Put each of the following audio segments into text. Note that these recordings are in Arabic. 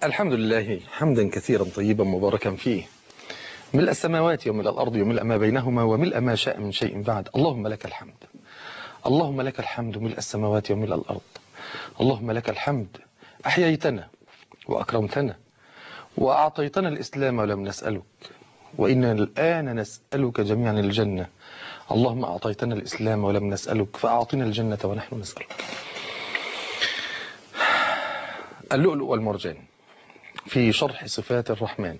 الحمد لله حمدا كثيرا طيبا مباركا فيه، ملء السماوات وملء الأرض وملء ما بينهما وملء ما شاء من شيء بعد. اللهم لك الحمد، اللهم لك الحمد ملء السماوات وملء الأرض. اللهم لك الحمد، أحييتنا وأكرمتنا وأعطيتنا الإسلام ولم نسألك، وإنا الآن نسألك جميعا الجنة. اللهم أعطيتنا الإسلام ولم نسألك فأعطنا الجنة ونحن نسألك. اللؤلؤ والمرجان في شرح صفات الرحمن.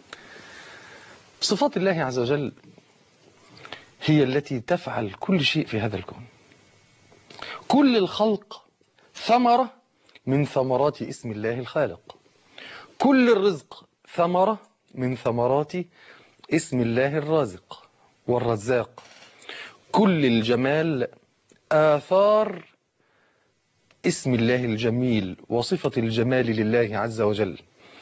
صفات الله عز وجل هي التي تفعل كل شيء في هذا الكون. كل الخلق ثمرة من ثمرات اسم الله الخالق. كل الرزق ثمرة من ثمرات اسم الله الرازق والرزاق. كل الجمال آثار اسم الله الجميل وصفة الجمال لله عز وجل.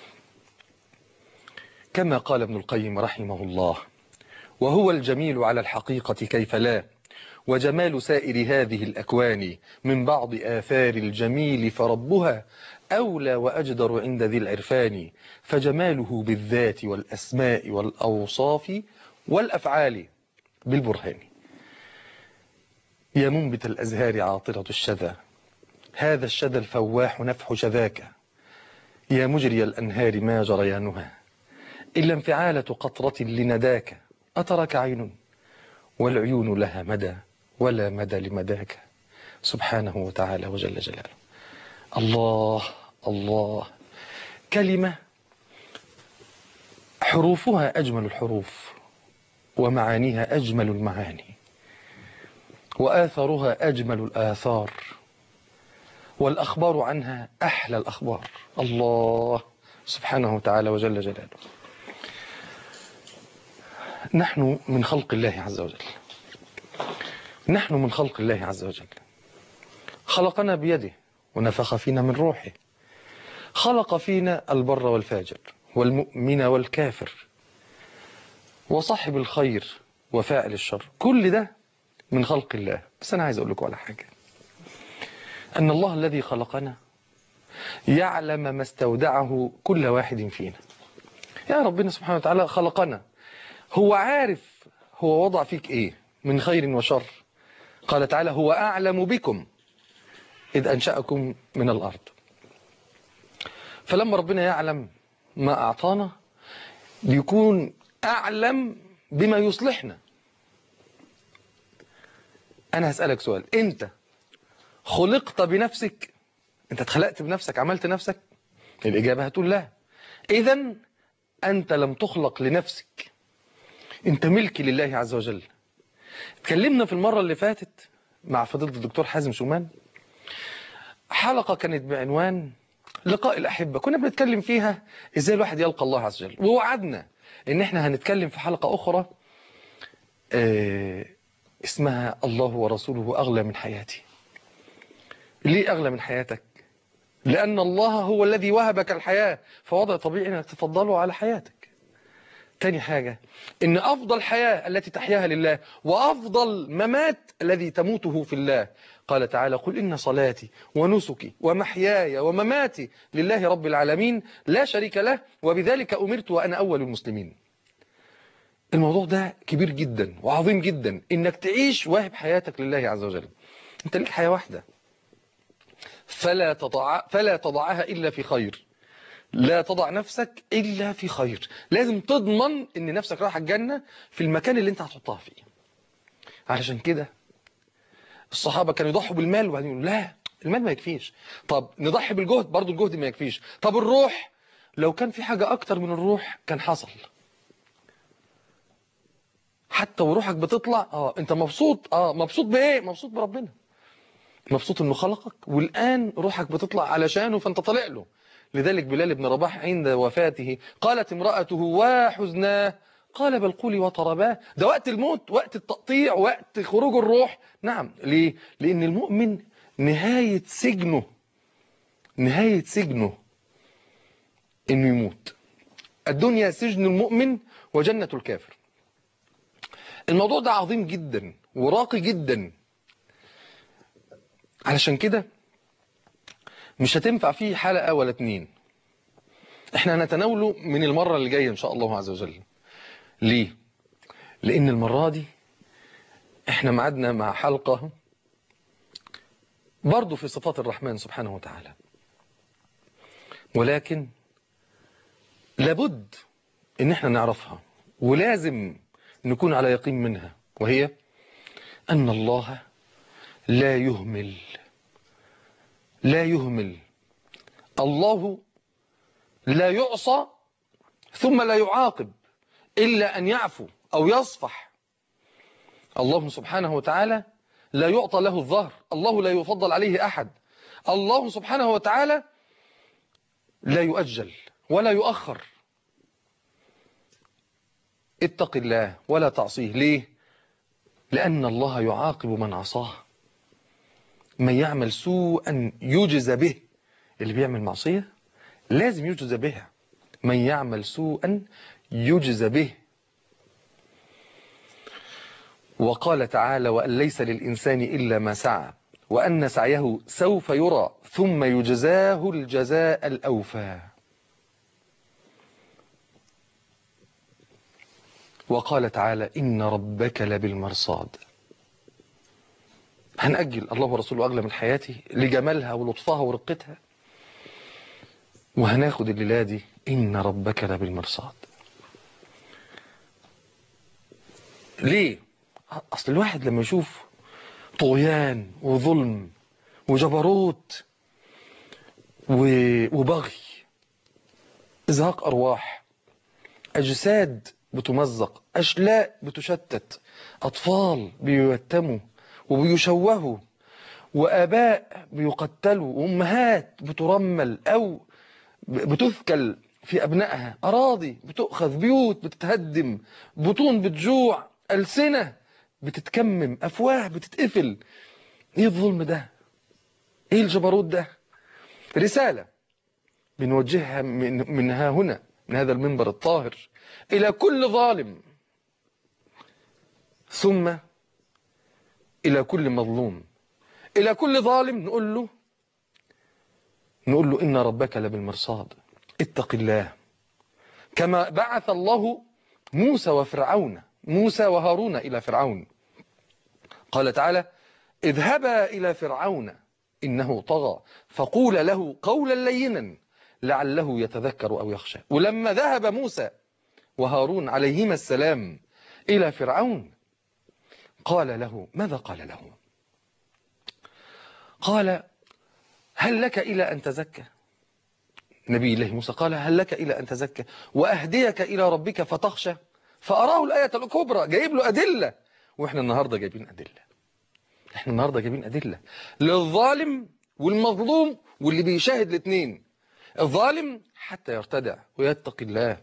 كما قال ابن القيم رحمه الله: وهو الجميل على الحقيقة كيف لا، وجمال سائر هذه الأكوان من بعض آثار الجميل، فربها أولى وأجدر عند ذي العرفان، فجماله بالذات والأسماء والأوصاف والأفعال بالبرهان. يا منبت الأزهار عاطرة الشذا، هذا الشذا الفواح نفح شذاك. يا مجري الأنهار ما جريانها، إلا انفعالة قطرة لنداك. أترك عين والعيون لها مدى، ولا مدى لمداك. سبحانه وتعالى وجل جلاله. الله الله، كلمة حروفها أجمل الحروف ومعانيها أجمل المعاني وآثارها أجمل الآثار والأخبار عنها أحلى الأخبار. الله سبحانه وتعالى وجل جلاله. نحن من خلق الله عز وجل، نحن من خلق الله عز وجل. خلقنا بيده ونفخ فينا من روحه، خلق فينا البر والفاجر والمؤمن والكافر وصاحب الخير وفاعل الشر. كل ده من خلق الله. بس أنا عايز أقول لكم على حاجة، أن الله الذي خلقنا يعلم ما استودعه كل واحد فينا. يا ربنا سبحانه وتعالى خلقنا، هو عارف هو وضع فيك إيه من خير وشر. قال تعالى: هو أعلم بكم إذ أنشأكم من الأرض. فلما ربنا يعلم ما أعطانا ليكون أعلم بما يصلحنا. أنا هسألك سؤال: أنت خلقت بنفسك؟ أنت اتخلقت بنفسك؟ عملت نفسك؟ الإجابة هتقول لا. إذن أنت لم تخلق لنفسك، أنت ملك لله عز وجل. اتكلمنا في المرة اللي فاتت مع فضيلة الدكتور حازم شومان، حلقة كانت بعنوان لقاء الأحبة. كنا بنتكلم فيها إزاي الواحد يلقى الله عز وجل، ووعدنا إن إحنا هنتكلم في حلقة أخرى اسمها الله ورسوله أغلى من حياتي. ليه أغلى من حياتك؟ لأن الله هو الذي وهبك الحياة، فوضع طبيعي أنك تفضله على حياتك. تاني حاجة، إن أفضل حياة التي تحياها لله، وأفضل ممات الذي تموته في الله. قال تعالى: قل إن صلاتي ونسكي ومحياي ومماتي لله رب العالمين لا شريك له وبذلك أمرت وأنا أول المسلمين. الموضوع ده كبير جدا وعظيم جدا، إنك تعيش واهب حياتك لله عز وجل. أنت ليك حياة واحدة، فلا تضعها إلا في خير. لا تضع نفسك إلا في خير. لازم تضمن إن نفسك رايحة الجنة في المكان اللي أنت هتحطها فيه. علشان كده الصحابة كانوا يضحوا بالمال وبعدين يقولوا لا، المال ما يكفيش. طب نضحي بالجهد، برضو الجهد ما يكفيش. طب الروح، لو كان في حاجة أكتر من الروح كان حصل. حتى وروحك بتطلع أنت مبسوط. مبسوط بإيه؟ مبسوط بربنا، مبسوط إنه خلقك، والآن روحك بتطلع علشانه فأنت طالع له. لذلك بلال بن رباح عند وفاته قالت امرأته: وحزناه، قال: بل قولي وطرباه. ده وقت الموت، وقت التقطيع، وقت خروج الروح. نعم. ليه؟ لأن المؤمن نهاية سجنه إنه يموت. الدنيا سجن المؤمن وجنة الكافر. الموضوع ده عظيم جدا وراقي جدا. علشان كده مش هتنفع فيه حلقة ولا اتنين. احنا هنتناوله من المرة اللي جاية إن شاء الله عز وجل. ليه؟ لأن المرة دي احنا معدنا مع حلقة برضو في صفات الرحمن سبحانه وتعالى، ولكن لابد ان احنا نعرفها ولازم نكون على يقين منها، وهي أن الله لا يهمل. لا يهمل. الله لا يعصى ثم لا يعاقب إلا أن يعفو أو يصفح. الله سبحانه وتعالى لا يعطى له الظهر، الله لا يفضل عليه أحد، الله سبحانه وتعالى لا يؤجل ولا يؤخر. اتق الله ولا تعصيه. ليه؟ لأن الله يعاقب من عصاه. من يعمل سوءا يجزى به. اللي بيعمل معصية لازم يجزى بها. من يعمل سوءا يجزى به. وقال تعالى: وأن ليس للإنسان إلا ما سعى وأن سعيه سوف يرى ثم يجزاه الجزاء الأوفى. وقال تعالى: إن ربك لبالمرصاد. هنأجل الله ورسوله أغلى من حياتي لجمالها ولطفها ورقتها، وهناخد الليلة دي إن ربك لبالمرصاد. ليه؟ أصل الواحد لما يشوف طغيان وظلم وجبروت وبغي، إزهاق أرواح، أجساد بتمزق، أشلاء بتشتت، أطفال بيتموا وبيشوهوا، وآباء بيقتلوا، وأمهات بترمل أو بتثكل في أبنائها، أراضي بتؤخذ، بيوت بتتهدم، بطون بتجوع، ألسنة بتتكمم، أفواه بتتقفل. إيه الظلم ده؟ إيه الجبروت ده؟ رسالة بنوجهها من ها هنا، من هذا المنبر الطاهر، إلى كل ظالم، ثم إلى كل مظلوم. إلى كل ظالم نقول له إن ربك لبالمرصاد. اتق الله. كما بعث الله موسى وهارون إلى فرعون. قال تعالى: اذهبا إلى فرعون إنه طغى فقول له قولا لينا لعله يتذكر أو يخشى. ولما ذهب موسى وهارون عليهما السلام إلى فرعون قال له، ماذا قال له؟ قال: هل لك إلى أن تزكى؟ نبي الله موسى قال: هل لك إلى أن تزكى وأهديك إلى ربك فتخشى؟ فأراه الآية الكبرى، جايب له أدلة. وإحنا النهاردة جايبين أدلة للظالم والمظلوم واللي بيشاهد الاثنين. الظالم حتى يرتدع ويتقي الله،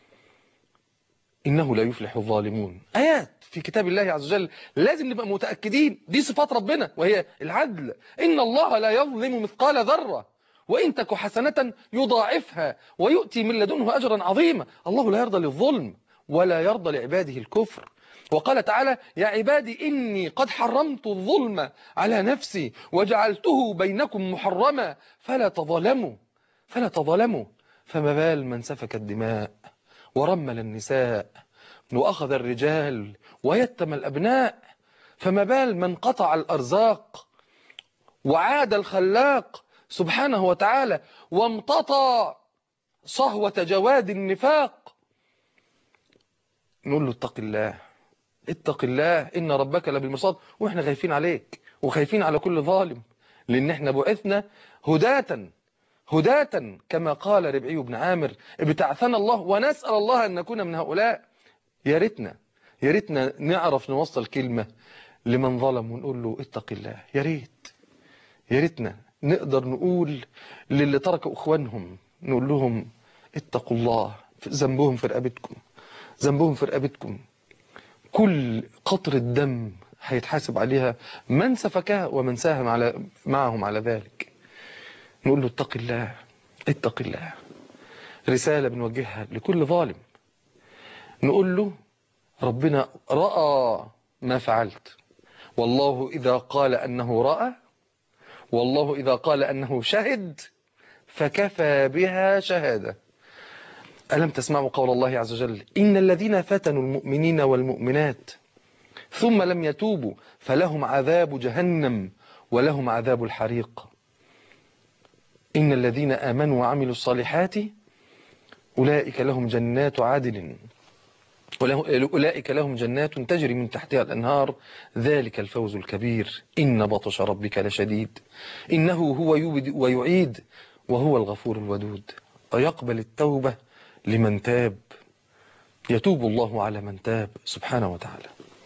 إنه لا يفلح الظالمون. آيات في كتاب الله عز وجل لازم نبقى متأكدين دي صفات ربنا، وهي العدل. إن الله لا يظلم مثقال ذرة وإن تك حسنة يضاعفها ويؤتي من لدنه أجرا عظيما. الله لا يرضى للظلم ولا يرضى لعباده الكفر. وقال تعالى: يا عبادي إني قد حرمت الظلم على نفسي وجعلته بينكم محرما فلا تظلموا. فما بال من سفك الدماء ورمل النساء وأخذ الرجال ويتم الأبناء؟ فما بال من قطع الأرزاق وعاد الخلاق سبحانه وتعالى وامتطى صهوة جواد النفاق؟ نقول له اتق الله إن ربك لبالمرصاد. وإحنا خايفين عليك وخايفين على كل ظالم، لأن إحنا بعثنا هداة كما قال ربعي بن عامر: ابتعثنا الله ونسأل الله أن نكون من هؤلاء. يا ريتنا نعرف نوصل كلمة لمن ظلم ونقول له اتق الله. يا ريتنا نقدر نقول للي تركوا اخوانهم، نقول لهم اتقوا الله، ذنبهم في رقبتكم. كل قطرة دم هيتحاسب عليها من سفكها ومن ساهم معهم على ذلك. نقول له اتق الله. رسالة بنوجهها لكل ظالم، نقول له ربنا رأى ما فعلت، والله إذا قال أنه رأى، والله إذا قال أنه شهد فكفى بها شهادة. ألم تسمعوا قول الله عز وجل إن الذين فتنوا المؤمنين والمؤمنات ثم لم يتوبوا فلهم عذاب جهنم ولهم عذاب الحريق. إن الذين آمنوا وعملوا الصالحات أولئك لهم جنات عدن أولئك لهم جنات تجري من تحتها الأنهار ذلك الفوز الكبير. إن بطش ربك لشديد إنه هو يبدئ ويعيد وهو الغفور الودود ويقبل التوبة لمن تاب. يتوب الله على من تاب سبحانه وتعالى.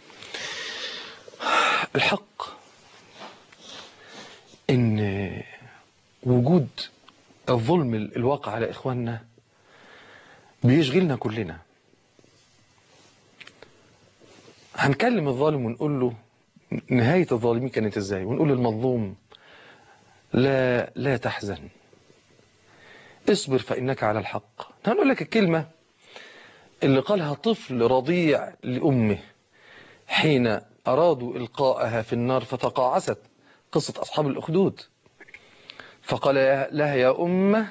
الحق إن وجود الظلم الواقع على إخواننا بيشغلنا كلنا. هنكلم الظالم ونقول له نهاية الظالمين كانت ازاي، ونقول للمظلوم لا تحزن، اصبر فإنك على الحق. هنقول لك الكلمة اللي قالها طفل رضيع لأمه حين أرادوا إلقاءها في النار فتقاعست، قصة أصحاب الأخدود. فقال لها يا أمه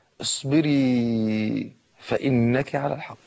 اصبري فإنك على الحق،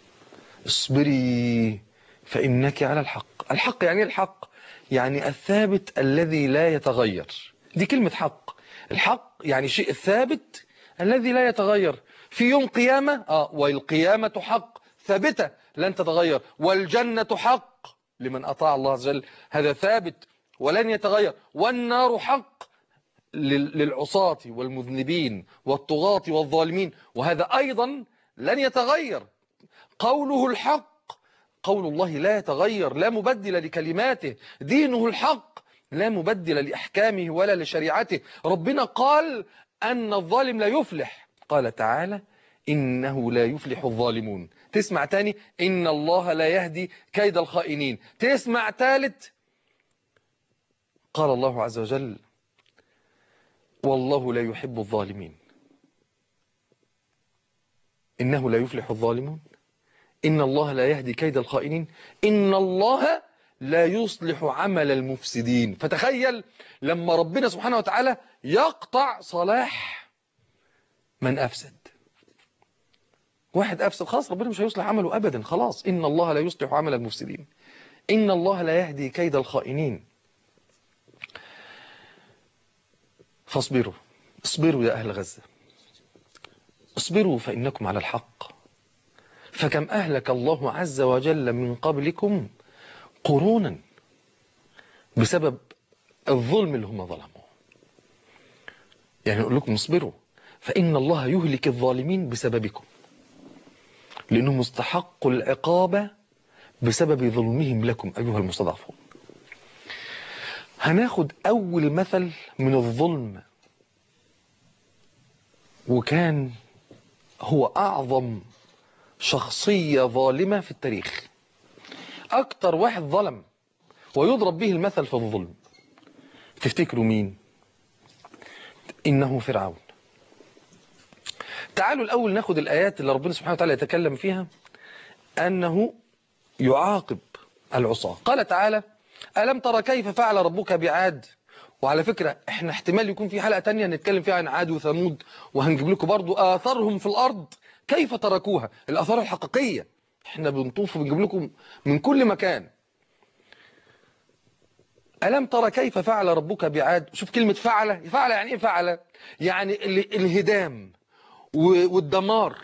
اصبري فإنك على الحق. الحق يعني الحق يعني الثابت الذي لا يتغير، دي كلمة حق. الحق يعني شيء الثابت الذي لا يتغير. في يوم قيامة والقيامة حق ثابتة لن تتغير، والجنة حق لمن أطاع الله عز وجل، هذا ثابت ولن يتغير، والنار حق للعصاة والمذنبين والطغاة والظالمين، وهذا أيضا لن يتغير. قوله الحق قول الله لا يتغير، لا مبدل لكلماته. دينه الحق لا مبدل لأحكامه ولا لشريعته. ربنا قال أن الظالم لا يفلح، قال تعالى إنه لا يفلح الظالمون. تسمع تاني إن الله لا يهدي كيد الخائنين. تسمع ثالث قال الله عز وجل والله لا يحب الظالمين. إنه لا يفلح الظالمون، إن الله لا يهدي كيد الخائنين، إن الله لا يصلح عمل المفسدين. فتخيل لما ربنا سبحانه وتعالى يقطع صلاح من أفسد. واحد أفسد خلاص ربنا مش هيصلح عمله أبدا، خلاص. إن الله لا يصلح عمل المفسدين، إن الله لا يهدي كيد الخائنين. فاصبروا، اصبروا يا أهل غزة، اصبروا فإنكم على الحق. فكم أهلك الله عز وجل من قبلكم قرونا بسبب الظلم اللي هم ظلموه. يعني نقول لكم اصبروا فإن الله يهلك الظالمين بسببكم، لأنهم استحقوا العقاب بسبب ظلمهم لكم أيها المستضعفون. هناخد أول مثل من الظلم، وكان هو أعظم شخصية ظالمة في التاريخ، أكتر واحد ظلم ويضرب به المثل في الظلم. تفتكروا مين؟ إنه فرعون. تعالوا الأول ناخد الآيات اللي ربنا سبحانه وتعالى يتكلم فيها أنه يعاقب العصاة. قال تعالى ألم ترى كيف فعل ربك بعاد. وعلى فكرة احنا احتمال يكون في حلقة تانية نتكلم فيها عن عاد وثمود، وهنجيب لكم برضو آثارهم في الأرض كيف تركوها، الآثار الحقيقية. احنا بنطوف وبنجيب لكم من كل مكان. ألم ترى كيف فعل ربك بعاد. شوف كلمة فعل، فعل يعني ايه؟ فعل يعني الهدام والدمار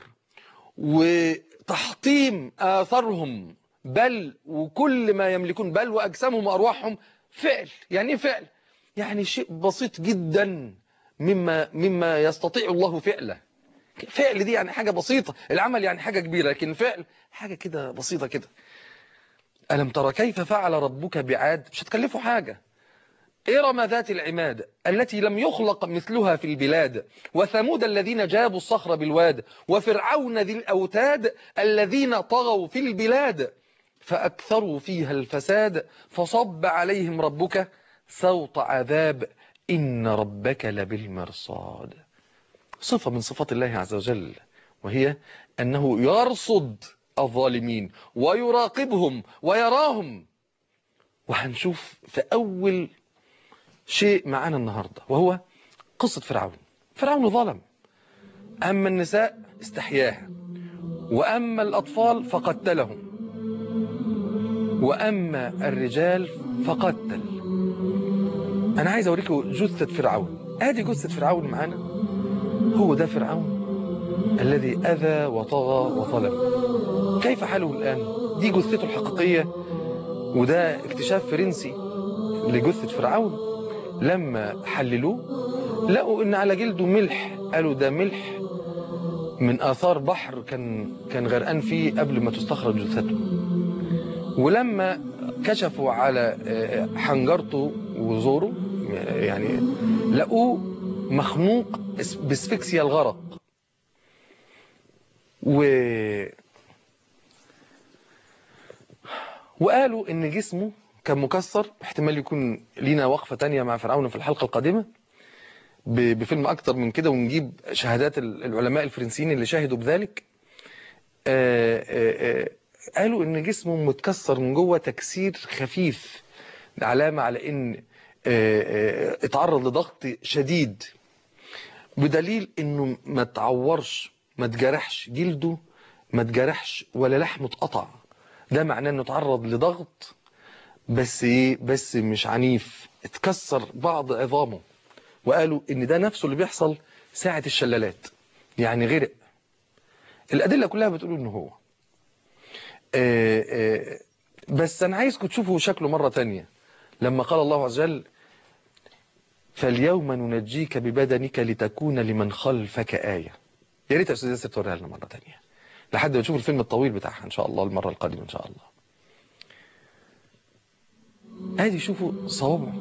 وتحطيم آثارهم، بل وكل ما يملكون، بل وأجسامهم وأرواحهم. فعل يعني ايه؟ فعل يعني شيء بسيط جدا مما يستطيع الله فعله. فعل دي يعني حاجة بسيطة، العمل يعني حاجة كبيرة، لكن فعل حاجة كده بسيطة كده. ألم ترى كيف فعل ربك بعاد، مش هتكلفوا حاجة. إرم ذات العماد التي لم يخلق مثلها في البلاد، وثمود الذين جابوا الصخر بالواد، وفرعون ذي الأوتاد الذين طغوا في البلاد فأكثروا فيها الفساد فصب عليهم ربك سوط عذاب إن ربك لبالمرصاد. صفة من صفات الله عز وجل، وهي أنه يرصد الظالمين ويراقبهم ويراهم. وهنشوف في أول شيء معانا النهاردة وهو قصة فرعون. فرعون ظلم، أما النساء استحياها وأما الأطفال فقتلهم، وأما الرجال فقتل. أنا عايز أوريكم جثة فرعون. آدي جثة فرعون معانا. هو ده فرعون الذي أذى وطغى وظلم. كيف حاله الآن؟ دي جثته الحقيقية، وده اكتشاف فرنسي لجثة فرعون. لما حللوه لقوا إن على جلده ملح. قالوا ده ملح من آثار بحر كان غرقان فيه قبل ما تستخرج جثته. ولما كشفوا على حنجرته وزوره يعني لقوه مخنوق باسفكسيا الغرق. وقالوا ان جسمه كان مكسر. احتمال يكون لينا وقفة تانية مع فرعون في الحلقة القادمة بفيلم اكتر من كده، ونجيب شهادات العلماء الفرنسيين اللي شاهدوا بذلك. قالوا ان جسمه متكسر من جوه تكسير خفيف، علامة على ان اتعرض لضغط شديد، بدليل انه ما تعورش، ما تجرحش جلده، ما تجرحش ولا لحمه اتقطع. ده معناه انه اتعرض لضغط بس مش عنيف، اتكسر بعض عظامه. وقالوا ان ده نفسه اللي بيحصل ساعة الشلالات، يعني غرق. الادلة كلها بتقول انه هو. بس انا عايزكم تشوفوا شكله مرة تانية لما قال الله عز وجل فاليوم ننجيك ببدنك لتكون لمن خلفك آية. يا ريت يا استاذ ياسر توريها لنا مرة تانية لحد ما نشوف الفيلم الطويل بتاعها ان شاء الله المرة القادمة ان شاء الله. ادي شوفوا صوابعه،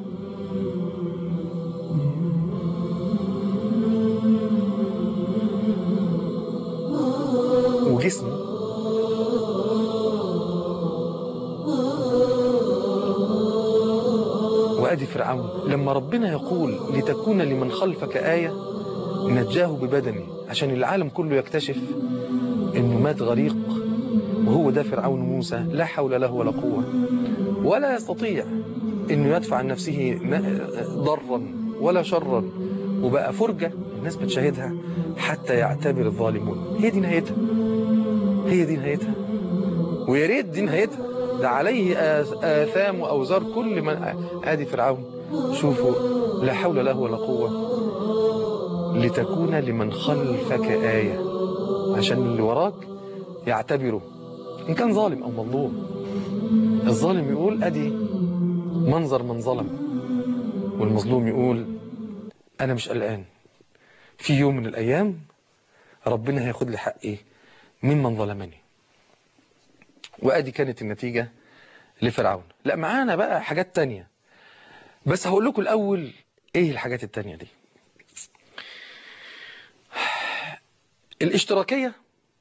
وجسمه. وادي فرعون لما ربنا يقول لتكون لمن خلفك آية نجاه ببدنه عشان العالم كله يكتشف انه مات غريق. وهو ده فرعون موسى، لا حول له ولا قوة، ولا يستطيع انه يدفع عن نفسه ضرا ولا شرا، وبقى فرجة الناس بتشاهدها حتى يعتبر الظالمون. هي دي نهايتها، هي دي نهايتها. ويا ريت دي نهايتها، ده عليه آثام وأوزار كل من. ادي فرعون شوفوا، لا حول له ولا قوة. لتكون لمن خلفك آية، عشان اللي وراك يعتبره إن كان ظالم أو مظلوم. الظالم يقول أدي منظر من ظلم، والمظلوم يقول أنا مش قلقان، في يوم من الأيام ربنا هياخد لي حقي ممن ظلمني. وأدي كانت النتيجة لفرعون. لا معانا بقى حاجات تانية، بس هقول لكم الأول إيه الحاجات التانية دي. الاشتراكية،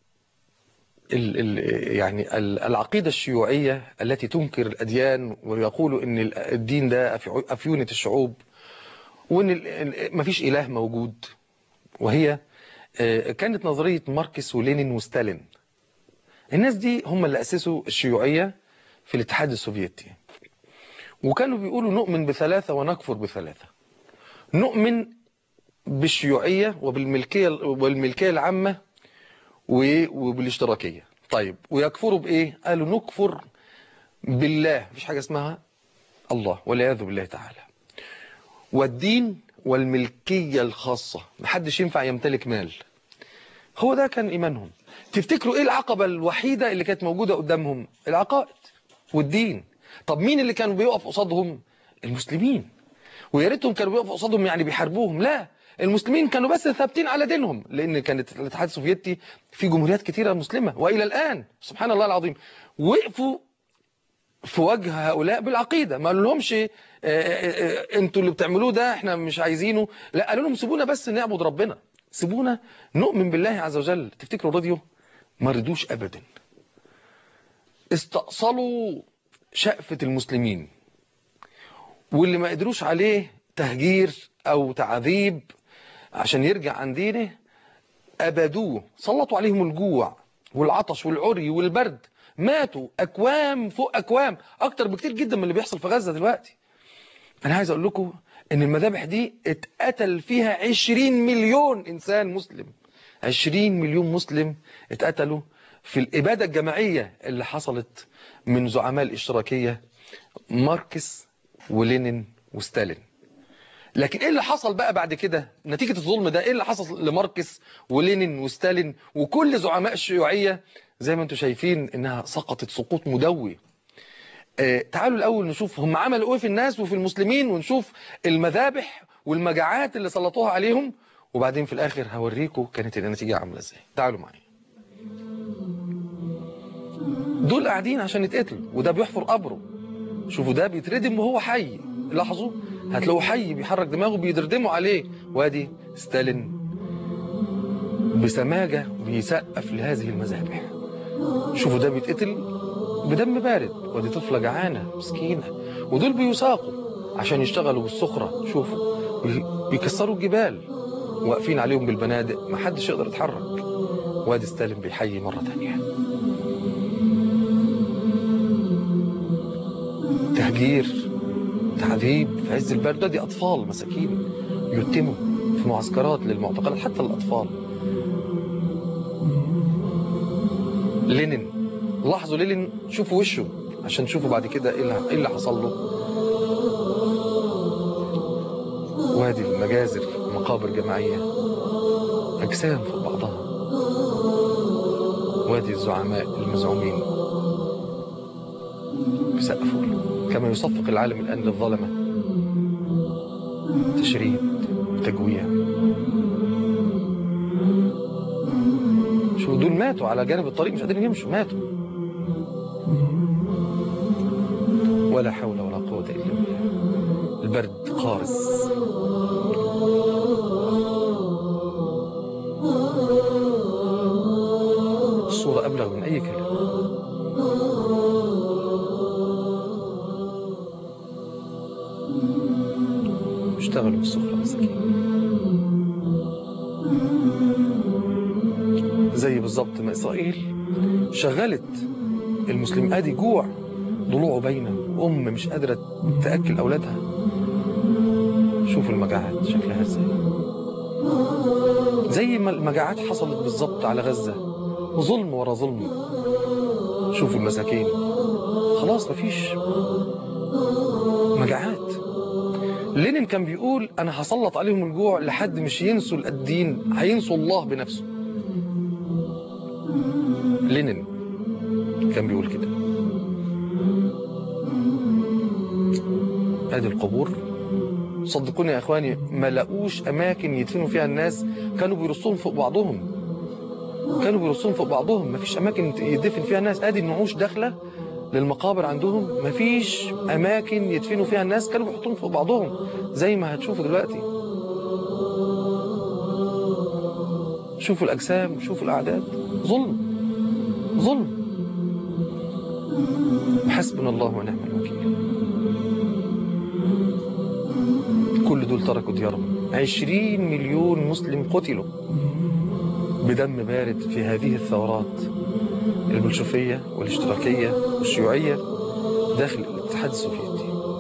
يعني العقيدة الشيوعية التي تنكر الأديان ويقولوا إن الدين ده أفيونة الشعوب، وإن مفيش إله موجود. وهي كانت نظرية ماركس ولينين وستالين. الناس دي هم اللي أسسوا الشيوعية في الاتحاد السوفيتي، وكانوا بيقولوا نؤمن بثلاثة ونكفر بثلاثة. نؤمن بالشيوعية والملكية العامة وبالاشتراكية. طيب ويكفروا بإيه؟ قالوا نكفر بالله، مفيش حاجة اسمها الله والعياذ بالله تعالى، والدين والملكية الخاصة، محدش ينفع يمتلك مال. هو ده كان إيمانهم. تفتكروا إيه العقبة الوحيدة اللي كانت موجودة قدامهم؟ العقائد والدين. طب مين اللي كانوا بيقف قصادهم؟ المسلمين. ويا ريتهم كانوا بيقفوا قصادهم يعني بيحاربوهم، لا، المسلمين كانوا بس ثابتين على دينهم، لأن كانت الاتحاد السوفيتي في جمهوريات كثيرة مسلمة، وإلى الآن سبحان الله العظيم وقفوا في وجه هؤلاء بالعقيدة. ما قالوا لهمش انتوا اللي بتعملوه ده احنا مش عايزينه، لا، قالوا لهم سيبونا بس نعبد ربنا، سيبونا نؤمن بالله عز وجل. تفتكروا رضيوا؟ ما رضوش أبدا. استأصلوا شأفة المسلمين، واللي ما قدروش عليه تهجير أو تعذيب عشان يرجع عن دينه أبدوه، سلطوا عليهم الجوع والعطش والعري والبرد، ماتوا أكوام فوق أكوام، أكتر بكتير جدا من اللي بيحصل في غزة دلوقتي. أنا عايز أقول لكم إن المذابح دي اتقتل فيها 20 مليون إنسان مسلم. 20 مليون مسلم اتقتلوا في الإبادة الجماعية اللي حصلت من زعماء الاشتراكية ماركس ولينين وستالين. لكن ايه اللي حصل بقى بعد كده نتيجة الظلم ده؟ ايه اللي حصل لماركس ولينين وستالين وكل زعماء الشيوعية؟ زي ما انتم شايفين انها سقطت سقوط مدوي. تعالوا الاول نشوف هم عملوا ايه في الناس وفي المسلمين، ونشوف المذابح والمجاعات اللي سلطوها عليهم، وبعدين في الاخر هوريكم كانت النتيجة عاملة ازاي. تعالوا معايا. دول قاعدين عشان يتقتلوا، وده بيحفر قبره. شوفوا ده بيتردم وهو حي، لاحظوا هتلاقوا حي بيحرك دماغه بيدردموا عليه. وادي ستالين بسماجة بيسقف لهذه المذابح. شوفوا ده بيتقتل بدم بارد، ودي طفلة جعانة مسكينة، ودول بيساقوا عشان يشتغلوا بالسخرة. شوفوا بيكسروا الجبال واقفين عليهم بالبنادق، محدش يقدر يتحرك. وادي ستالين بيحيي مرة تانية. تهجير، تعذيب في عز البرد. دي أطفال مساكين يتموا في معسكرات للمعتقلات، حتى الأطفال. لينين، لاحظوا لينين، شوفوا وشه عشان تشوفوا بعد كده ايه اللي حصل له. وادي المجازر، مقابر جماعية، أجسام فوق بعضها. وادي الزعماء المزعومين بيسقفوا له كما يصفق العالم الآن للظلمة. تشريد وتجويع. شو دول ماتوا على جانب الطريق، مش قادرين يمشوا، ماتوا. ولا حول ولا قوة إلا بالله. البرد قارس. الصورة أبلغ من أي كلام. اشتغلوا بالسخرة مساكين، زي بالظبط ما إسرائيل شغلت المسلم. ادي جوع، ضلوعه باينه، ام مش قادره تاكل اولادها. شوفوا المجاعات شكلها ازاي، زي ما المجاعات حصلت بالظبط على غزه، ظلم ورا ظلم. شوفوا المساكين، خلاص مفيش، مجاعات. لينين كان بيقول انا هسلط عليهم الجوع لحد مش ينسوا الدين، هينسوا الله بنفسه. لينين كان بيقول كده. ادي القبور، صدقوني يا اخواني ما لقوش اماكن يدفنوا فيها الناس، كانوا بيرصوهم فوق بعضهم، كانوا بيرصوهم فوق بعضهم، مفيش اماكن يدفن فيها الناس. ادي النعوش داخله للمقابر عندهم، مفيش اماكن يدفنوا فيها الناس، كانوا بيحطوهم فوق بعضهم زي ما هتشوفوا دلوقتي. شوفوا الاجسام، شوفوا الاعداد. ظلم، ظلم. حسبنا الله ونعم الوكيل. كل دول تركوا ديارهم. 20 مليون مسلم قتلوا بدم بارد في هذه الثورات البلشفية والاشتراكية والشيوعية داخل الاتحاد السوفيتي.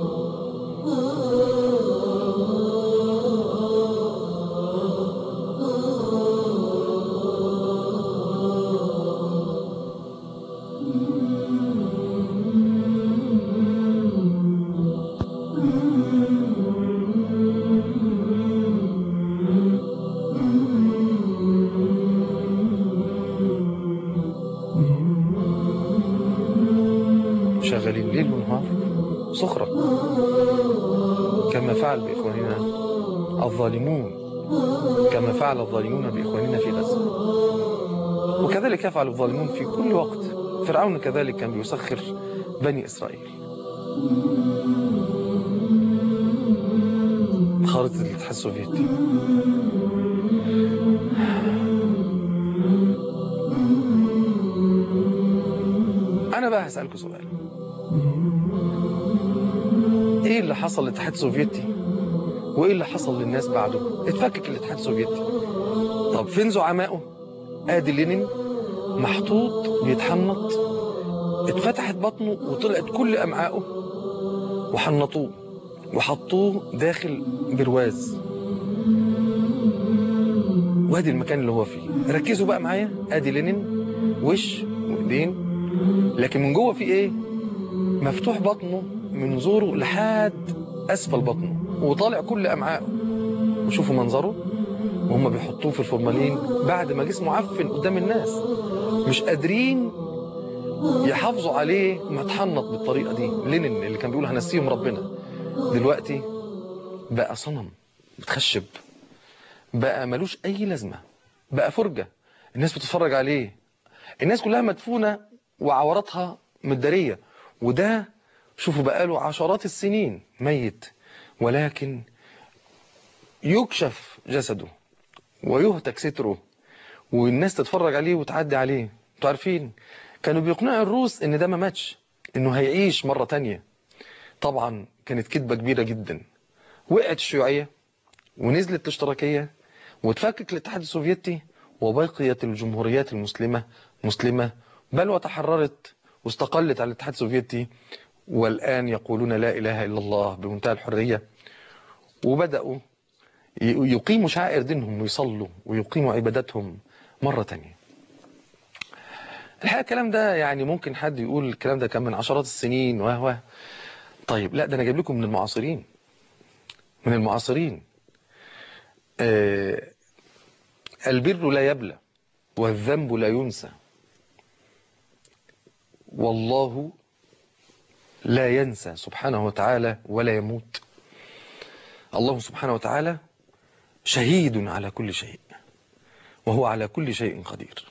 شغالين ليل ونهار سخرة كما فعل بإخواننا الظالمون، كما فعل الظالمون بإخواننا في غزة، وكذلك يفعل الظالمون في كل وقت. فرعون كذلك كان بيسخر بني إسرائيل. خارطة الاتحاد السوفيتي. أنا بقى هسألكوا سؤال، إيه اللي حصل للاتحاد السوفيتي وإيه اللي حصل للناس بعده؟ اتفكك الاتحاد السوفيتي، طب فين زعمائه؟ آدي لينين محطوط بيتحنط، اتفتحت بطنه وطلعت كل أمعائه وحنطوه وحطوه داخل برواز، وادي المكان اللي هو فيه. ركزوا بقى معايا، ادي لينين وش الايدين، لكن من جوه في ايه؟ مفتوح بطنه من زوره لحد اسفل بطنه وطالع كل امعائه. وشوفوا منظره وهم بيحطوه في الفورمالين بعد ما جسمه عفن قدام الناس، مش قادرين يحافظوا عليه متحنط بالطريقه دي. لينين اللي كان بيقول هنسيهم ربنا، دلوقتي بقى صنم متخشب، بقى ملوش اي لازمه، بقى فرجه الناس بتتفرج عليه، الناس كلها مدفونه وعوراتها متداريه. وده شوفوا بقاله عشرات السنين ميت، ولكن يكشف جسده ويهتك ستره والناس تتفرج عليه وتعدي عليه. انتوا عارفين كانوا بيقنعوا الروس ان ده ما ماتش، انه هيعيش مرة تانية. طبعا كانت كذبة كبيرة جدا. وقعت الشيوعية ونزلت الاشتراكية وتفكك الاتحاد السوفيتي، وبقيت الجمهوريات المسلمة مسلمة، بل وتحررت واستقلت على الاتحاد السوفيتي، والآن يقولون لا إله إلا الله بمنتهى الحرية. وبدأوا يقيموا شعائر دينهم ويصلوا ويقيموا عباداتهم مرة تانية. الحقيقة الكلام ده يعني ممكن حد يقول الكلام ده كان من عشرات السنين وهو. طيب لا، ده أنا جايب لكم من المعاصرين. من المعاصرين. البر لا يبلى والذنب لا ينسى، والله لا ينسى سبحانه وتعالى ولا يموت. الله سبحانه وتعالى شهيد على كل شيء، وهو على كل شيء قدير.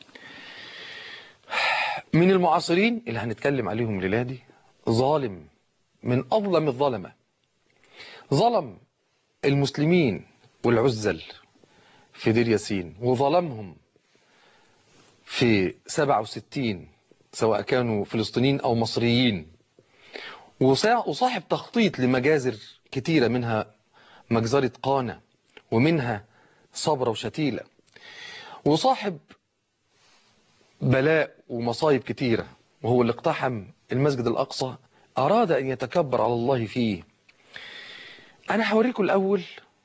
من المعاصرين اللي هنتكلم عليهم الليلة دي ظالم من أظلم الظلمة، ظلم المسلمين والعزل في دير ياسين، وظلمهم في 67 سواء كانوا فلسطينيين أو مصريين، وصاحب تخطيط لمجازر كتيرة، منها مجزرة قانا ومنها صبرا وشتيلة، وصاحب بلاء ومصايب كتيرة، وهو اللي اقتحم المسجد الأقصى، أراد أن يتكبر على الله فيه. أنا هوريكم الأول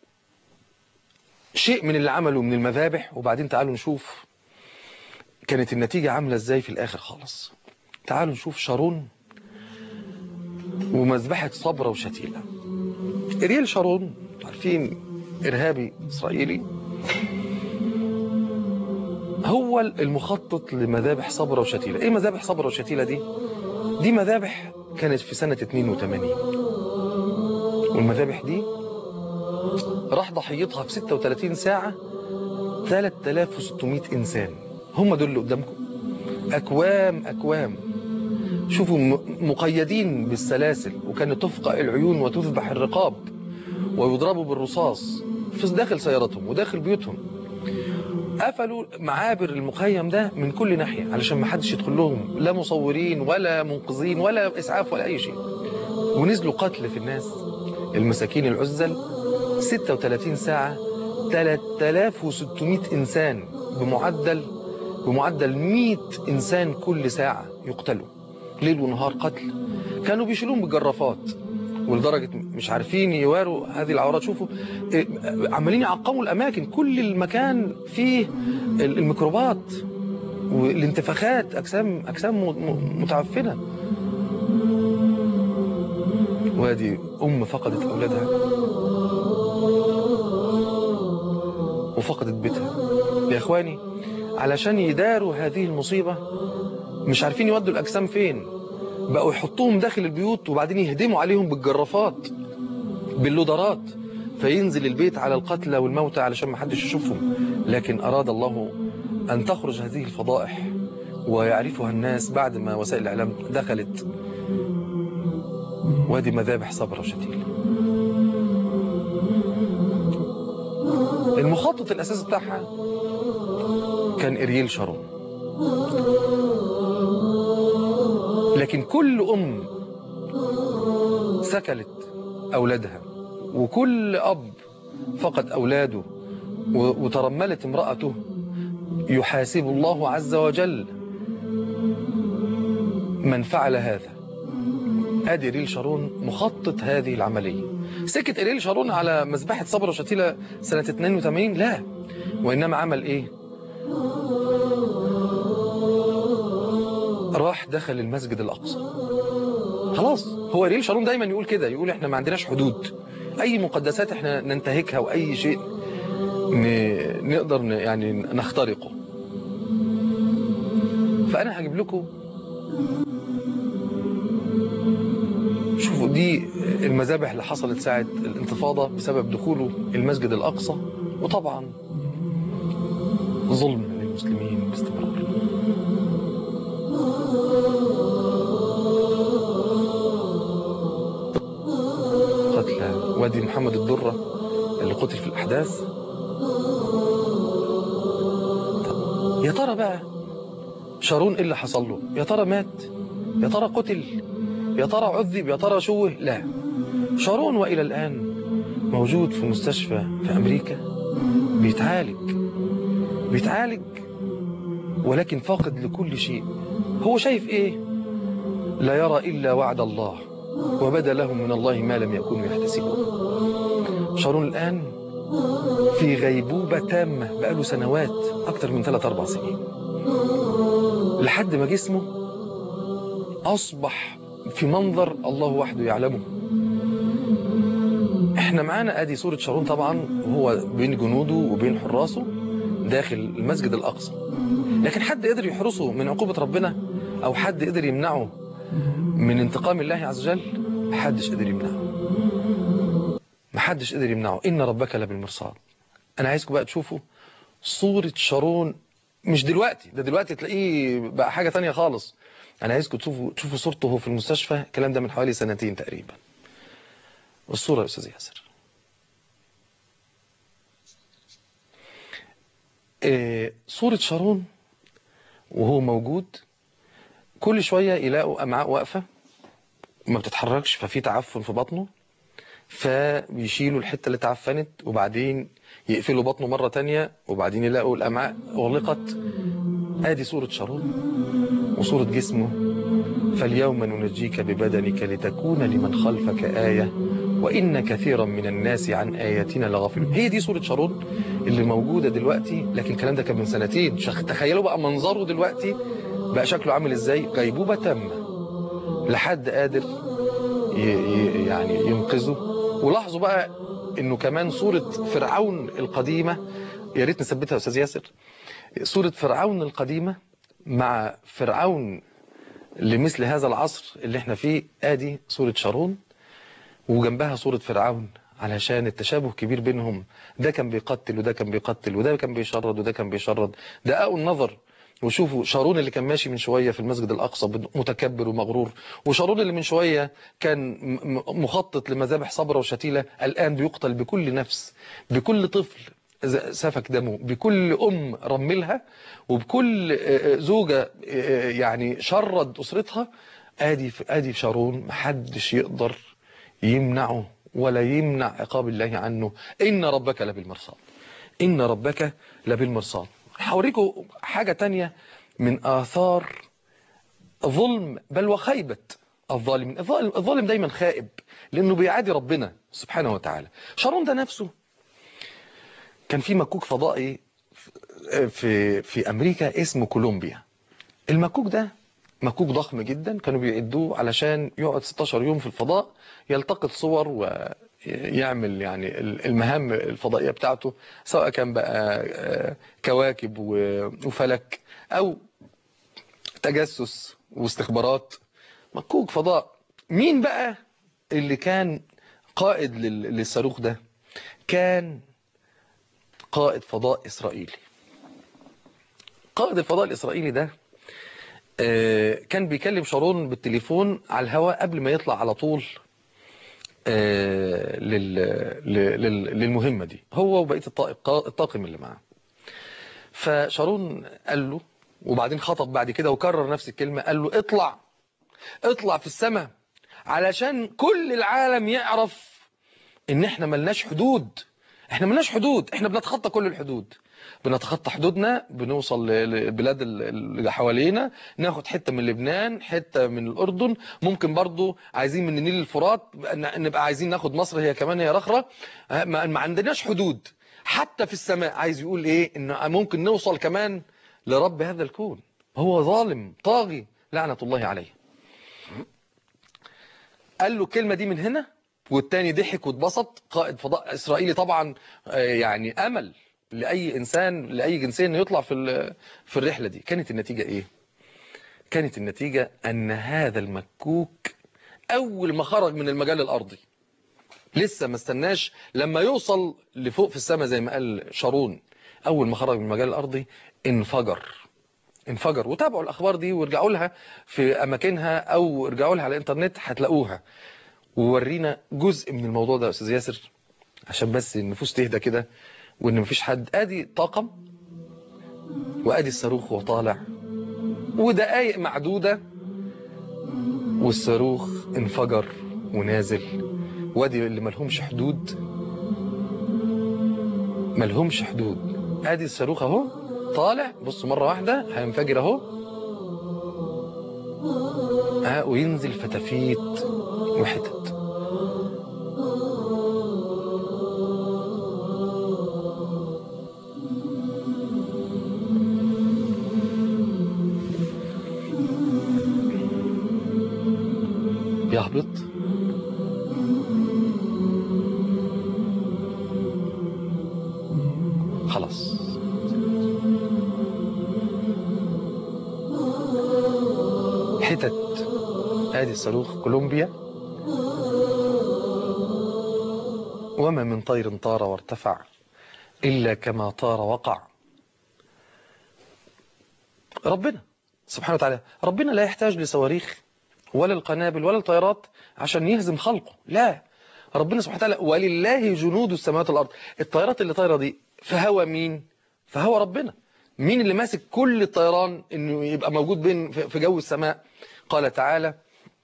شيء من اللي عمله من المذابح، وبعدين تعالوا نشوف كانت النتيجة عاملة ازاي في الآخر خالص. تعالوا نشوف شارون ومذبحة صبرا وشتيلة. إرييل شارون عارفين إرهابي إسرائيلي، هو المخطط لمذابح صبرا وشتيلة. إيه مذابح صبرا وشتيلة دي؟ دي مذابح كانت في سنة 82، والمذابح دي راح ضحيتها في 36 ساعة 3600 إنسان. هم دول اللي قدامكم، أكوام أكوام. شوفوا مقيدين بالسلاسل، وكانت تفقع العيون وتذبح الرقاب ويضربوا بالرصاص في داخل سيارتهم وداخل بيوتهم. قفلوا معابر المخيم ده من كل ناحية علشان ما حدش يدخل لهم، لا مصورين ولا منقذين ولا إسعاف ولا أي شيء. ونزلوا قتل في الناس المساكين العزل. 36 ساعة 3600 إنسان، بمعدل 100 إنسان كل ساعة يقتلوا، ليل ونهار قتل. كانوا بيشيلون بالجرافات، ولدرجة مش عارفين يواروا هذه العورات. شوفوا عمالين يعقموا الأماكن، كل المكان فيه الميكروبات والانتفاخات، أجسام متعفنة. وادي أم فقدت أولادها وفقدت بيتها. يا إخواني، علشان يداروا هذه المصيبة مش عارفين يودوا الأجسام فين، بقوا يحطوهم داخل البيوت وبعدين يهدموا عليهم بالجرافات باللودرات، فينزل البيت على القتلى والموتى علشان ما حدش يشوفهم. لكن أراد الله أن تخرج هذه الفضائح ويعرفها الناس بعد ما وسائل الإعلام دخلت. وادي مذابح صبرا وشتيلة. المخطط الأساسي بتاعها كان إرييل شارون، لكن كل أم سكلت أولادها، وكل أب فقد أولاده وترملت امرأته، يحاسب الله عز وجل من فعل هذا. ادي إرييل شارون مخطط هذه العملية. سكت إرييل شارون على مذبحة صبرا وشتيلة سنة 82؟ لا، وإنما عمل إيه؟ راح دخل المسجد الأقصى. خلاص، هو أريل شارون دايما يقول كده، يقول احنا ما عندناش حدود، أي مقدسات احنا ننتهكها وأي شيء نقدر يعني نخترقه. فأنا هجيب لكم، شوفوا دي المذابح اللي حصلت ساعة الانتفاضة بسبب دخوله المسجد الأقصى، وطبعا ظلم للمسلمين باستمرار. قتل وادي محمد الدرة اللي قتل في الأحداث. يا ترى بقى شارون ايه اللي حصل له؟ يا ترى مات؟ يا ترى قتل؟ يا ترى عذب؟ يا ترى شوه؟ لا، شارون وإلى الآن موجود في مستشفى في أمريكا بيتعالج، ولكن فاقد لكل شيء. هو شايف ايه؟ لا يرى إلا وعد الله، وبدا لهم من الله ما لم يكونوا يحتسبون. شارون الآن في غيبوبة تامة بقاله سنوات، أكتر من 3-4 سنين، لحد ما جسمه أصبح في منظر الله وحده يعلمه. احنا معانا ادي صورة شارون طبعا وهو بين جنوده وبين حراسه داخل المسجد الأقصى، لكن حد قدر يحرسه من عقوبة ربنا؟ أو حد قدر يمنعه من انتقام الله عز وجل؟ محدش قدر يمنعه. إن ربك لبالمرصاد. أنا عايزكم بقى تشوفوا صورة شارون، مش دلوقتي، ده دلوقتي تلاقيه بقى حاجة تانية خالص. أنا عايزكم تشوفوا صورته وهو في المستشفى، الكلام ده من حوالي 2 سنين تقريبا. والصورة يا أستاذ ياسر. صورة شارون وهو موجود، كل شوية يلاقوا أمعاء واقفة ما بتتحركش، ففي تعفن في بطنه، فبيشيلوا الحتة اللي تعفنت وبعدين يقفلوا بطنه مرة تانية، وبعدين يلاقوا الأمعاء أغلقت. ادي صورة شارون وصورة جسمه. فاليوم ننجيك ببدنك لتكون لمن خلفك آية وإن كثيرا من الناس عن آياتنا لغافلون. هي دي صورة شارون اللي موجودة دلوقتي، لكن الكلام ده كان من 2 سنين. تخيلوا بقى منظره دلوقتي بقى شكله عامل ازاي. غيبوبة تامة لحد قادر يعني ينقذه. ولاحظوا بقى انه كمان صورة فرعون القديمة، يا ريت نثبتها يا استاذ ياسر. صورة فرعون القديمة مع فرعون لمثل هذا العصر اللي احنا فيه. ادي صورة شارون وجنبها صورة فرعون، علشان التشابه كبير بينهم. ده كان بيقتل وده كان بيقتل، وده كان بيشرد وده كان بيشرد. دققوا النظر وشوفوا شارون اللي كان ماشي من شوية في المسجد الأقصى متكبر ومغرور، وشارون اللي من شوية كان مخطط لمذابح صبرة وشتيلة، الآن بيقتل بكل نفس، بكل طفل سفك دمه، بكل أم رملها، وبكل زوجة يعني شرد أسرتها. آدي شارون محدش يقدر يمنعه ولا يمنع عقاب الله عنه. إن ربك لبالمرصاد. إن ربك لبالمرصاد. هوريكم حاجة تانية من آثار ظلم بل وخيبة الظالمين. الظالم دايما خائب لأنه بيعادي ربنا سبحانه وتعالى. شارون ده نفسه كان في مكوك فضائي في أمريكا اسمه كولومبيا. المكوك ده مكوك ضخم جدا، كانوا بيعدوه علشان يقعد 16 يوم في الفضاء، يلتقط صور ويعمل يعني المهام الفضائية بتاعته، سواء كان بقى كواكب وفلك أو تجسس واستخبارات. مكوك فضاء. مين بقى اللي كان قائد للصاروخ ده؟ كان قائد فضاء إسرائيلي. قائد الفضاء الإسرائيلي ده كان بيكلم شارون بالتليفون على الهواء قبل ما يطلع على طول للمهمة دي، هو وبقية الطاقم اللي معاه. فشارون قال له، وبعدين خطب بعد كده وكرر نفس الكلمة، قال له اطلع في السماء علشان كل العالم يعرف ان احنا ملناش حدود. احنا بنتخطى كل الحدود، بنتخطى حدودنا، بنوصل للبلاد اللي حوالينا، ناخد حتة من لبنان، حتة من الأردن، ممكن برضو عايزين من النيل الفرات نبقى عايزين ناخد مصر هي كمان، هي رخرة. ما عندناش حدود حتى في السماء. عايز يقول ايه؟ ان ممكن نوصل كمان لرب هذا الكون. هو ظالم طاغي لعنة الله عليه. قال له الكلمة دي من هنا، والتاني ضحك واتبسط. قائد فضاء إسرائيلي طبعا، يعني أمل لأي إنسان لأي جنسية إنه يطلع في الرحلة دي. كانت النتيجة إيه؟ كانت النتيجة أن هذا المكوك أول ما خرج من المجال الأرضي، لسه ما استناش لما يوصل لفوق في السماء زي ما قال شارون، أول ما خرج من المجال الأرضي انفجر. وتابعوا الأخبار دي وارجعوا لها في أماكنها أو ارجعوا لها على الإنترنت هتلاقوها. وورينا جزء من الموضوع ده يا أستاذ ياسر عشان بس النفوس تهدى كده، وإن مفيش حد. آدي طاقم وآدي الصاروخ وطالع، ودقايق معدودة والصاروخ انفجر ونازل. وادي اللي ملهمش حدود، ملهمش حدود. ادي الصاروخ اهو طالع، بص مرة واحدة هينفجر اهو، وينزل فتافيت وحتت. بيهبط خلاص. حتت. ادي الصاروخ كولومبيا. وما من طير طار وارتفع إلا كما طار وقع. ربنا سبحانه وتعالى، ربنا لا يحتاج لصواريخ ولا القنابل ولا الطيارات عشان يهزم خلقه، لا. ربنا سبحانه وتعالى ولله جنود السماوات والأرض. الطيارات اللي طايره دي في هوا مين؟ في هوا ربنا. مين اللي ماسك كل الطيران انه يبقى موجود بين في جو السماء؟ قال تعالى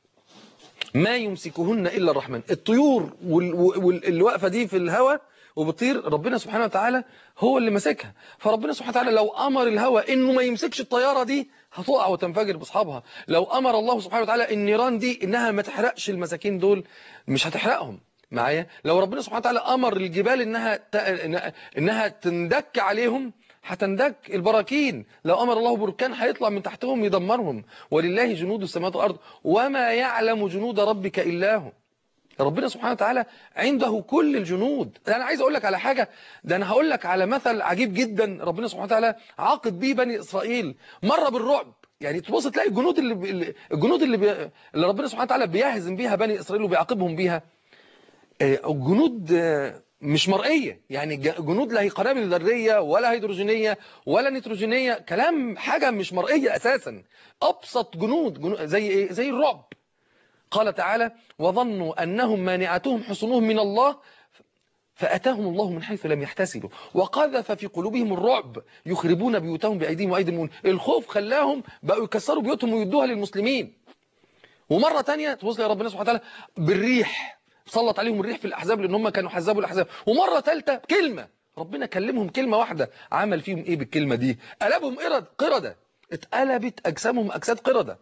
ما يمسكهن إلا الرحمن. الطيور واللي واقفه دي في الهوا وبتطير، ربنا سبحانه وتعالى هو اللي ماسكها. فربنا سبحانه وتعالى لو أمر الهوا إنه ما يمسكش الطيارة دي هتقع وتنفجر بأصحابها. لو أمر الله سبحانه وتعالى النيران دي إنها ما تحرقش المساكين دول مش هتحرقهم معايا. لو ربنا سبحانه وتعالى أمر الجبال إنها تندك عليهم هتندك البراكين. لو أمر الله بركان هيطلع من تحتهم يدمرهم. ولله جنود السماوات والأرض وما يعلم جنود ربك إلا هو. ربنا سبحانه وتعالى عنده كل الجنود. أنا عايز أقول لك على حاجة، ده أنا هقول لك على مثل عجيب جدا ربنا سبحانه وتعالى عاقب بيه بني إسرائيل مرة بالرعب. يعني تبص تلاقي الجنود اللي ربنا سبحانه وتعالى بيهزم بيها بني إسرائيل وبيعاقبهم بيها جنود مش مرئية. يعني جنود لا هي قنابل ذرية ولا هيدروجينية ولا نيتروجينية، كلام حاجة مش مرئية أساسا. أبسط جنود زي إيه؟ زي الرعب. قال تعالى وظنوا أنهم مانعتهم حصونهم من الله فأتاهم الله من حيث لم يحتسبوا وقذف في قلوبهم الرعب يخربون بيوتهم بأيديهم وأيدي المؤمنين. الخوف خلاهم بقوا يكسروا بيوتهم ويدوها للمسلمين. ومرة تانية توصل يا ربنا سبحانه وتعالى بالريح، سلط عليهم الريح في الأحزاب لأن هم كانوا حزبوا الأحزاب. ومرة ثالثة كلمة، ربنا كلمهم كلمة واحدة، عمل فيهم إيه بالكلمة دي؟ قلبهم قردة، اتقلبت أجسامهم أجساد قردة.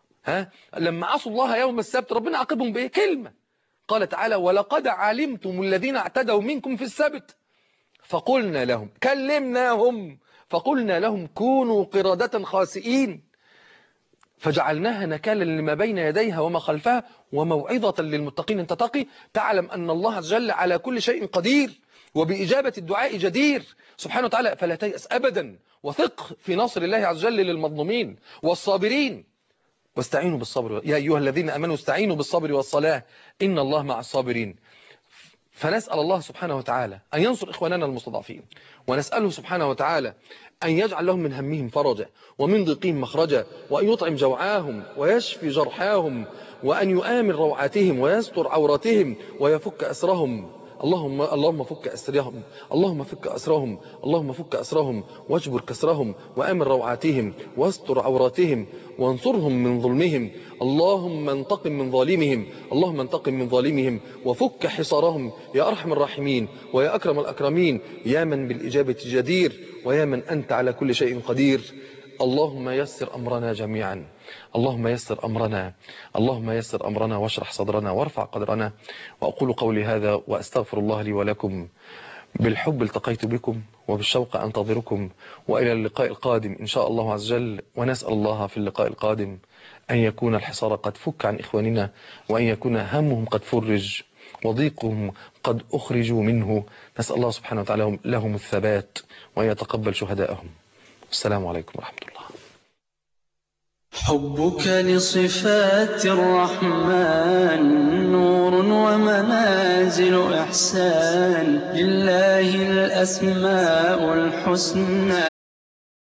لما عصوا الله يوم السبت ربنا عاقبهم بإيه؟ كلمة. قال تعالى ولقد علمتم الذين اعتدوا منكم في السبت فقلنا لهم، كلمناهم فقلنا لهم كونوا قردة خاسئين فجعلناها نكالا لما بين يديها وما خلفها وموعظة للمتقين. انت تقي تعلم أن الله عز وجل على كل شيء قدير وبإجابة الدعاء جدير سبحانه وتعالى. فلا تيأس أبدا وثق في نصر الله عز وجل للمظلومين والصابرين. واستعينوا بالصبر يا أيها الذين آمنوا استعينوا بالصبر والصلاة إن الله مع الصابرين. فنسأل الله سبحانه وتعالى أن ينصر إخواننا المستضعفين، ونسأله سبحانه وتعالى أن يجعل لهم من همهم فرجا ومن ضيقهم مخرجا، وأن يطعم جوعاهم ويشفي جرحاهم، وأن يؤمن روعاتهم ويستر عوراتهم ويفك أسرهم. اللهم فك أسرهم، اللهم فك أسرهم، اللهم فك أسرهم واجبر كسرهم وآمن روعاتهم واستر عوراتهم وانصرهم من ظلمهم. اللهم انتقم من ظالمهم، اللهم انتقم من ظالمهم وفك حصارهم يا أرحم الراحمين ويا أكرم الأكرمين، يا من بالإجابة جدير ويا من أنت على كل شيء قدير. اللهم يسر أمرنا جميعا، اللهم يسر أمرنا، اللهم يسر أمرنا واشرح صدرنا وارفع قدرنا. وأقول قولي هذا وأستغفر الله لي ولكم بالحب التقيت بكم، وبالشوق أنتظركم، وإلى اللقاء القادم إن شاء الله عز وجل. ونسأل الله في اللقاء القادم أن يكون الحصار قد فك عن إخواننا، وأن يكون همهم قد فرج، وضيقهم قد أخرجوا منه. نسأل الله سبحانه وتعالى لهم الثبات، وأن يتقبل شهداءهم. السلام عليكم ورحمة الله. حبك لصفات الرحمن نور ومنازل إحسان، لله الأسماء الحسنى